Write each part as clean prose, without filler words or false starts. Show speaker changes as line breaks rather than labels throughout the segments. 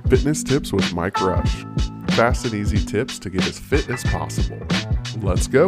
Fitness Tips with Mike Rush. Fast and easy tips to get as fit as possible. Let's go.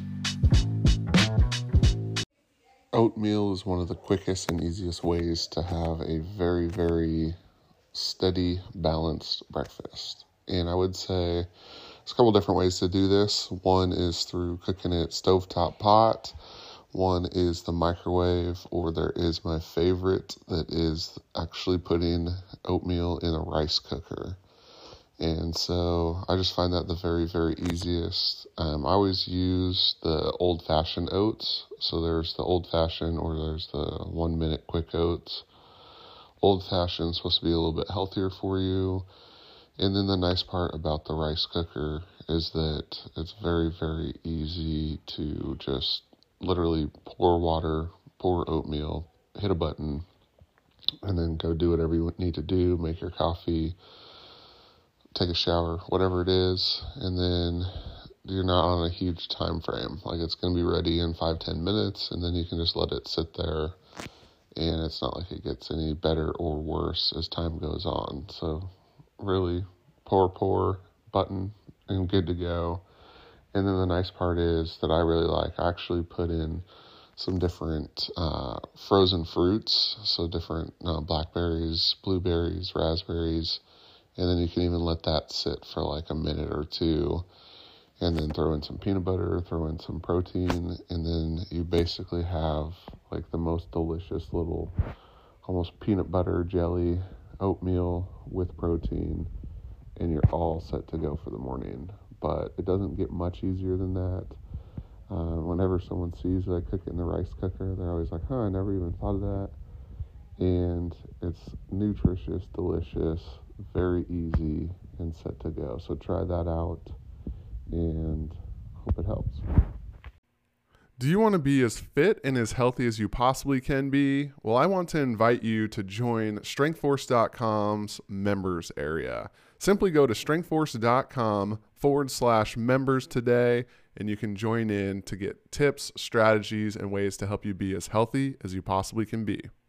Oatmeal is one of the quickest and easiest ways to have a very, very steady, balanced breakfast. And I would say there's a couple different ways to do this. One is through cooking it stovetop pot. One is the microwave, or there is my favorite that is actually putting oatmeal in a rice cooker. And so I just find that the very, very easiest. I always use the old-fashioned oats. So there's the old-fashioned or there's the 1 minute quick oats. Old-fashioned is supposed to be a little bit healthier for you. And then the nice part about the rice cooker is that it's very, very easy to just literally pour water, pour oatmeal, hit a button, and then go do whatever you need to do, make your coffee, take a shower, whatever it is, and then you're not on a huge time frame. Like, it's going to be ready in 5-10 minutes, and then you can just let it sit there, and it's not like it gets any better or worse as time goes on. So really, pour, button, and good to go. And then the nice part is that I really like, I actually put in some different frozen fruits, so different blackberries, blueberries, raspberries, and then you can even let that sit for like a minute or two, and then throw in some peanut butter, throw in some protein, and then you basically have like the most delicious little almost peanut butter jelly oatmeal with protein, and you're all set to go for the morning. But it doesn't get much easier than that. Whenever someone sees that I cook it in the rice cooker, they're always like, I never even thought of that. And it's nutritious, delicious, very easy, and set to go. So try that out, and hope it helps. Do you want to be as fit and as healthy as you possibly can be? Well, I want to invite you to join StrengthForce.com's members area. Simply go to StrengthForce.com/members today, and you can join in to get tips, strategies, and ways to help you be as healthy as you possibly can be.